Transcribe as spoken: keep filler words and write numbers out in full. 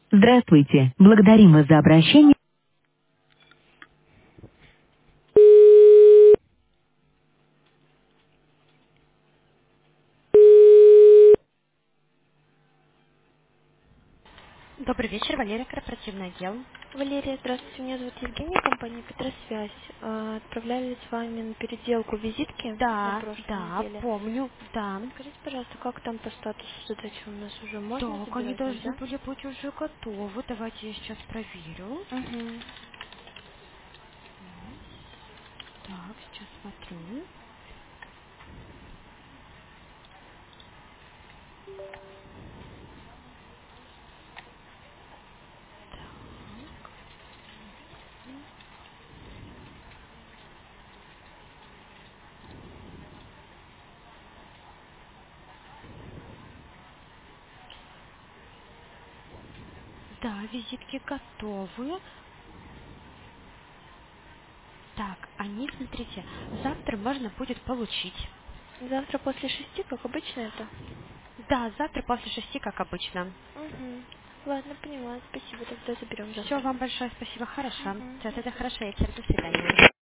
Здравствуйте. Благодарим вас за обращение. Добрый вечер, Валерия, корпоративный отдел. Валерия, здравствуйте. Меня зовут Евгения, компания Петросвязь. А, Отправляли с вами на переделку визитки на Да, прошлой да, неделе. помню, да. Скажите, пожалуйста, как там по статусу задачи у нас уже можно Так, они забирать, должны нельзя? были быть уже готовы. Давайте я сейчас проверю. Угу. Так, сейчас смотрю. Да, визитки готовы. Так, они, смотрите, завтра можно будет получить. Завтра после шести, как обычно это? Да, завтра после шести, как обычно. Угу. Ладно, поняла. Спасибо, тогда заберем Все, завтра. вам большое спасибо, хорошо. Угу. Все, До тогда свидания. хорошо, вечер, до свидания.